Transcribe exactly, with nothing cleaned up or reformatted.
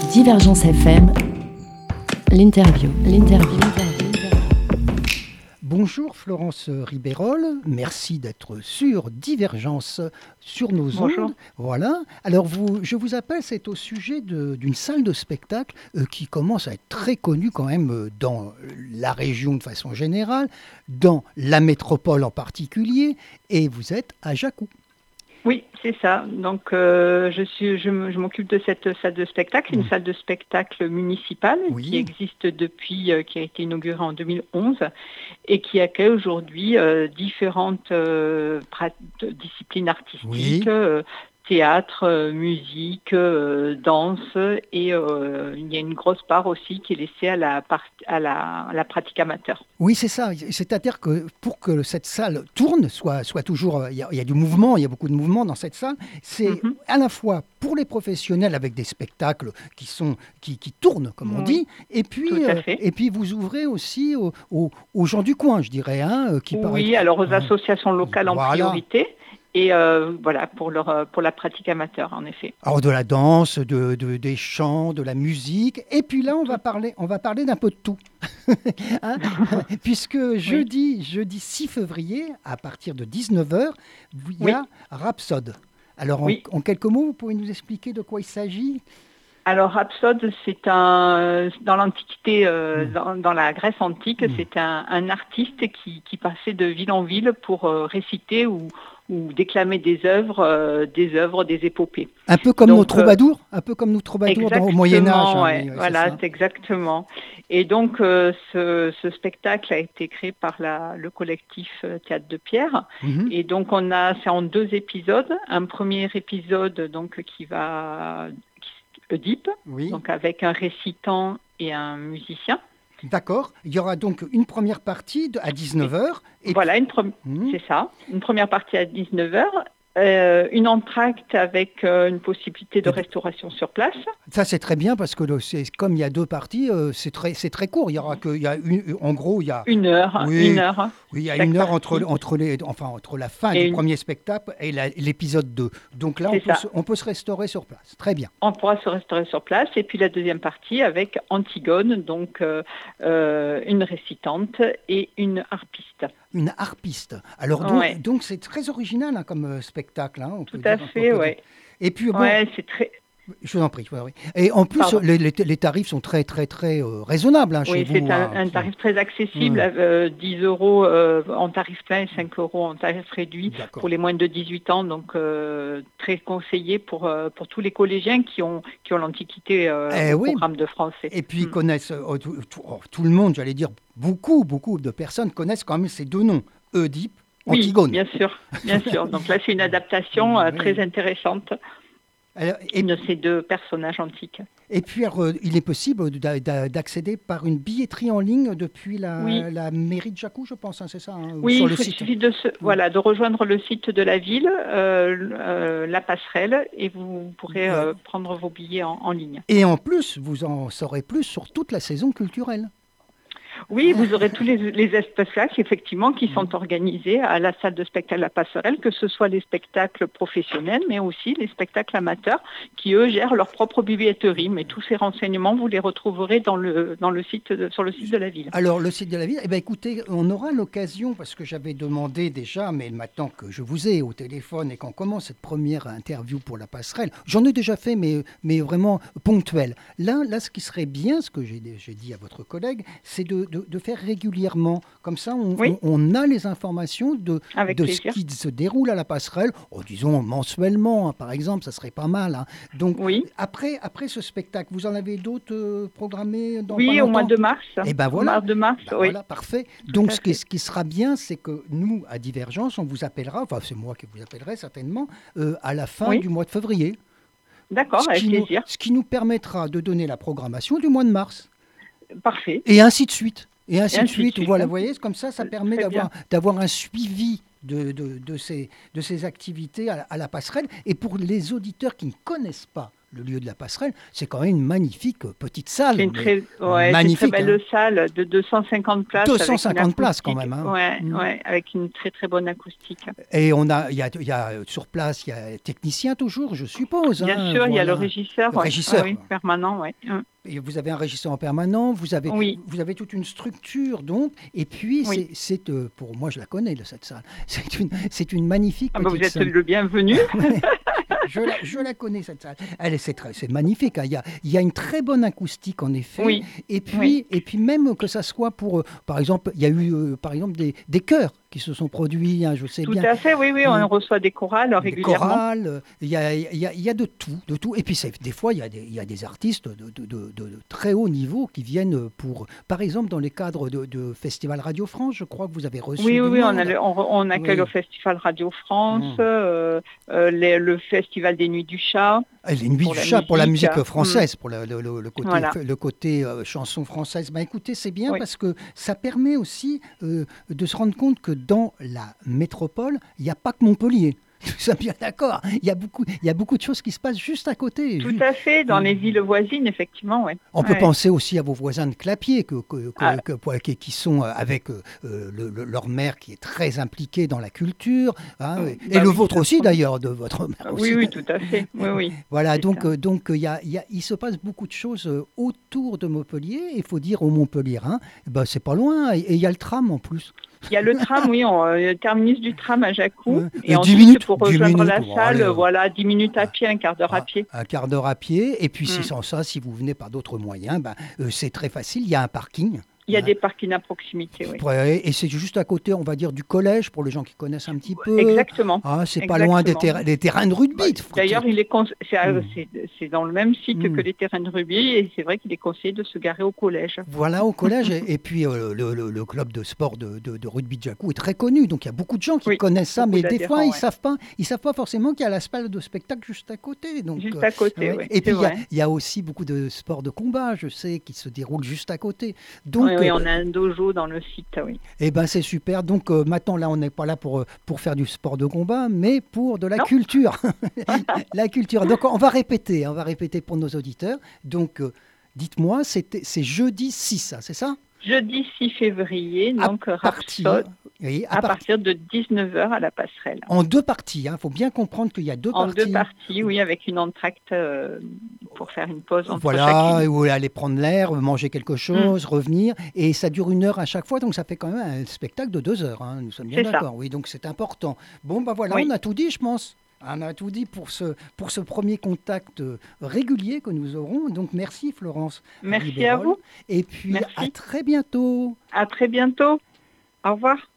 Divergence F M, l'interview, l'interview. Bonjour Florence Ribérol, merci d'être sur Divergence sur nos Bonjour. ondes. Voilà. Alors vous, je vous appelle, c'est au sujet de- d'une salle de spectacle euh, qui commence à être très connue quand même euh, dans la région de façon générale, dans la métropole en particulier, et vous êtes à Jacou. Oui, c'est ça. Donc, euh, je suis, je me- je m'occupe de cette salle de spectacle, une Mmh. salle de spectacle municipale Oui. qui existe depuis, euh, qui a été inaugurée en deux mille onze et qui accueille aujourd'hui euh, différentes euh, prat- disciplines artistiques, Oui. euh, théâtre, euh, musique, euh, danse, et euh, il y a une grosse part aussi qui est laissée à la, par- à la, à la pratique amateur. Oui, c'est ça. C'est-à-dire que pour que cette salle tourne, soit, soit toujours, euh, il y, a, il y a du mouvement, il y a beaucoup de mouvement dans cette salle, c'est Mhm. à la fois pour les professionnels avec des spectacles qui, sont, qui, qui tournent, comme on Oui, dit, et puis, tout à euh, fait. et puis vous ouvrez aussi aux, aux- aux gens du coin, je dirais, hein, euh, qui paraît. Oui, alors aux euh, associations locales en Voilà. priorité, et euh, voilà, pour, leur, euh, pour la pratique amateur, en effet. Alors de la danse, de, de- des chants, de la musique, et puis là on va Tout- parler, on va parler d'un peu de tout, Hein, puisque Oui, jeudi, jeudi six février, à partir de dix-neuf heures, il y oui, a Rhapsode. Alors en, oui. en quelques mots, vous pouvez nous expliquer de quoi il s'agit? Alors, Rhapsode, c'est un, dans l'Antiquité, euh, Hmm, dans, dans la Grèce antique, hmm. c'est un, un artiste qui, qui passait de ville en ville pour euh, réciter ou, ou déclamer des œuvres, euh, des œuvres, des épopées. Un peu comme nos Donc, euh, troubadours, un peu comme nos troubadours dans, au Moyen Âge. exactement, Hein, ouais, oui, oui, c'est voilà, ça. c'est exactement. Et donc, euh, ce, ce spectacle a été créé par la, le collectif euh, Théâtre de Pierre. Mhm. Et donc, on a, c'est en deux épisodes. Un premier épisode, donc, qui va, qui, Oedipe, Oui, donc avec un récitant et un musicien. d'accord. Il y aura donc une première partie de- à Et dix-neuf heures, et voilà, puis. une pre- Hmm. c'est ça, une première partie à dix-neuf heures. Euh, une entracte avec euh, une possibilité de Et de- restauration sur place. Ça, c'est très bien parce que le- c'est, comme il y a deux parties, euh, c'est très, c'est très court. Il y aura que, il y a une, en gros, il y a, Une heure, une oui, heure, oui, il y a chaque une heure entre, partie. entre, les, enfin, entre la fin Et du une, premier spectacle et la- l'épisode deux. Donc là, on c'est peut, ça. se, on peut se restaurer sur place. Très bien. On pourra se restaurer sur place. Et puis la deuxième partie avec Antigone, donc euh, euh, une récitante et une harpiste. Une harpiste. Alors, donc, Ouais, donc c'est très original hein, comme euh, spectacle, hein, on tout peut à dire. On fait, peut dire. ouais. Et puis, bon, Ouais, c'est très. je vous en prie. Oui, oui. Et en plus, Pardon. les, les- les tarifs sont très, très, très euh, raisonnables hein, chez Oui, c'est vous. un, hein. un tarif très accessible, Hum, euh, dix euros euh, en tarif plein et cinq euros en tarif réduit D'accord. pour les moins de dix-huit ans, donc euh, très conseillé pour, euh, pour tous les collégiens qui ont, qui ont l'Antiquité euh, Eh au oui. programme de français. Et puis ils Mm. connaissent, euh, tout, tout- oh, tout le monde, j'allais dire, beaucoup, beaucoup de personnes connaissent quand même ces deux noms, Oedipe, Oui, Antigone. bien sûr, bien sûr. Donc là, c'est une adaptation euh, Oui. très intéressante Alors, et, de ces deux personnages antiques. et puis, alors, euh, il est possible d'a- d'a- d'accéder par une billetterie en ligne depuis la, Oui, la mairie de Jacou, je pense, hein, c'est ça, hein, ou oui, sur il, le faut- il site. suffit de, se, Hum. voilà, de rejoindre le site de la ville, euh, euh, la passerelle, et vous pourrez Ouais. euh, prendre vos billets en, en ligne. Et en plus, vous en saurez plus sur toute la saison culturelle. Oui, vous aurez tous les, les spectacles, effectivement, qui Hum. sont organisés à la salle de spectacle La Passerelle, que ce soit les spectacles professionnels, mais aussi les spectacles amateurs, qui, eux, gèrent leur propre billetterie. Mais tous ces renseignements, vous les retrouverez dans le, dans le site de- sur le site de la ville. Alors, le site de la ville, eh bien, écoutez, on aura l'occasion, parce que j'avais demandé déjà, mais maintenant que je vous ai au téléphone et qu'on commence cette première interview pour la passerelle, j'en ai déjà fait, mais, mais vraiment ponctuel. Là, là, ce qui serait bien, ce que j'ai j'ai dit à votre collègue, c'est de, de- de faire régulièrement. Comme ça, on, Oui, on- on a les informations de, avec de ce plaisir. qui se déroule à la passerelle, oh, disons mensuellement, hein, par exemple, ça serait pas mal. Hein. Donc, Oui, après, après ce spectacle, vous en avez d'autres euh, programmés dans pas oui, au mois longtemps? de mars. Eh ben Au voilà. mois de mars, Ben oui, voilà, parfait. tout Donc, à ce qui, fait. ce qui sera bien, c'est que nous, à Divergence, on vous appellera, enfin, c'est moi qui vous appellerai certainement, euh, à la fin Oui, du mois de février, d'accord, ce avec qui, nous, plaisir. ce qui nous permettra de donner la programmation du mois de mars, Parfait. et ainsi de suite. Et Et ainsi de ainsi de suite, suite, voilà, hein. vous voyez, comme ça, ça permet Très d'avoir, bien. d'avoir un suivi de, de, de ces, de ces activités à, la- à la passerelle. Et pour les auditeurs qui ne connaissent pas le lieu de la passerelle, c'est quand même une magnifique petite salle. C'est une très, ouais, magnifique, c'est une très belle hein. salle de deux cent cinquante places. deux cent cinquante avec une places quand acoustique. même. Hein. Ouais, Mmh. ouais, avec une très très bonne acoustique. Et on a, il y a, il y a sur place, il y a technicien toujours, je suppose. Bien hein, sûr, il y a le voilà. régisseur, Le ouais. régisseur. Ah oui, permanent, ouais. Hum. Et vous avez un régisseur en permanent, vous avez, Oui. vous avez toute une structure, donc, et puis Oui. c'est, c'est euh, pour moi, je la connais, là, cette salle. C'est une, c'est une magnifique Ah bah, petite vous êtes salle. le bienvenu. je, la, je la connais, cette salle. Elle est, c'est, très, c'est magnifique. Hein. Il, y a, il y a une très bonne acoustique, en effet. Oui. Et puis, Oui. et puis même que ça soit pour, euh, par exemple, il y a eu, euh, par exemple, des, des chœurs qui se sont produits, hein, je sais Tout bien. à fait, oui, oui, on Mmh. reçoit des chorales Des régulièrement. chorales, euh, il y a, il y, a, il y a de tout, de tout. Et puis c'est, des fois, il y, a des, il y a des artistes de, de, de, de très haut niveau qui viennent pour, par exemple, dans les cadres de, de Festival Radio France, je crois que vous avez reçu. Oui, du oui, oui, on, monde. a le- on, on accueille Oui. au Festival Radio France, Mmh. euh, euh, les- le Festival des Nuits du Chat. Ah, les Nuits pour du la Chat pour la musique. musique française, pour le, le- le- le côté, Voilà. le côté euh, chanson française. Ben, écoutez, c'est bien Oui. parce que ça permet aussi euh, de se rendre compte que dans la métropole, il n'y a pas que Montpellier. Nous sommes bien d'accord. Il y a beaucoup, il y a beaucoup de choses qui se passent juste à côté. Tout Ju- à fait, dans Mmh. les villes voisines, effectivement, ouais. On peut Ouais. penser aussi à vos voisins de Clapier, que, que- que- Ah. que- pour- qui, qui sont euh, avec euh, euh, le- le- leur mère qui est très impliquée dans la culture, hein, Oh, et bah le oui, vôtre ça aussi promet. d'ailleurs, de votre mère aussi. Oui, oui, tout à fait. Oui, oui. Voilà, c'est donc, ça. euh, donc euh, il y a- il y a- il se passe beaucoup de choses euh, autour de Montpellier. Il faut dire aux Montpelliérains, eh ben, c'est pas loin, et et il y a le tram en plus. Il y a le tram, oui, on, euh, le terminus du tram à Jacou. Ouais. Et Euh, dix ensuite, minutes, pour dix rejoindre minutes, la bon, salle, allez, euh, voilà, dix minutes à pied, un quart d'heure à Ah, pied. un quart d'heure à pied, et puis si Mm. sans ça, si vous venez par d'autres moyens, ben, euh, c'est très facile, il y a un parking. Il y a hein. des parkings à proximité, oui. Ouais, et c'est juste à côté, on va dire, du collège, pour les gens qui connaissent un petit peu. Exactement. Ah, c'est pas loin des, Exactement. terra- des terrains de rugby. faut D'ailleurs, dire. il est cons- c'est à- Mm. c'est c'est dans le même site Mm. que les terrains de rugby et c'est vrai qu'il est conseillé de se garer au collège. Voilà, au collège. et, et puis, euh, le, le- le club de sport de, de- de rugby de Jacou est très connu. Donc, il y a beaucoup de gens qui Oui, connaissent ça, beaucoup mais des d'adhérents, fois, ils ouais. savent pas, ils savent pas forcément qu'il y a la salle de spectacle juste à côté. Donc, Juste euh, à côté, ouais. oui. Et puis, il y, a- vrai. il y a aussi beaucoup de sports de combat, je sais, qui se déroulent juste à côté. Donc, Oui, oui, euh, on a un dojo dans le site, oui. eh ben c'est super. Donc euh, maintenant là, on n'est pas là pour euh, pour faire du sport de combat, mais pour de la Non. culture. La culture. Donc on va répéter, hein, on va répéter pour nos auditeurs. Donc euh, dites-moi, c'était c'est jeudi six, ça, c'est ça? Jeudi six février, donc à partir, Rhapsode, oui, à à par- partir de dix-neuf heures à la passerelle. en deux parties. Il faut bien comprendre qu'il y a deux En parties. deux parties, oui, avec une entracte euh, pour faire une pause entre Voilà, chacune. où aller prendre l'air, manger quelque chose, revenir, et ça dure une heure à chaque fois, donc ça fait quand même un spectacle de deux heures. Hein, nous sommes bien C'est ça. d'accord, oui, donc c'est important. Bon, bah voilà, Oui. on a tout dit, je pense. On a tout dit pour ce, pour ce premier contact euh, régulier que nous aurons. Donc merci Florence. Merci Ribérol. à vous. Et puis Merci. à très bientôt. À très bientôt. Au revoir.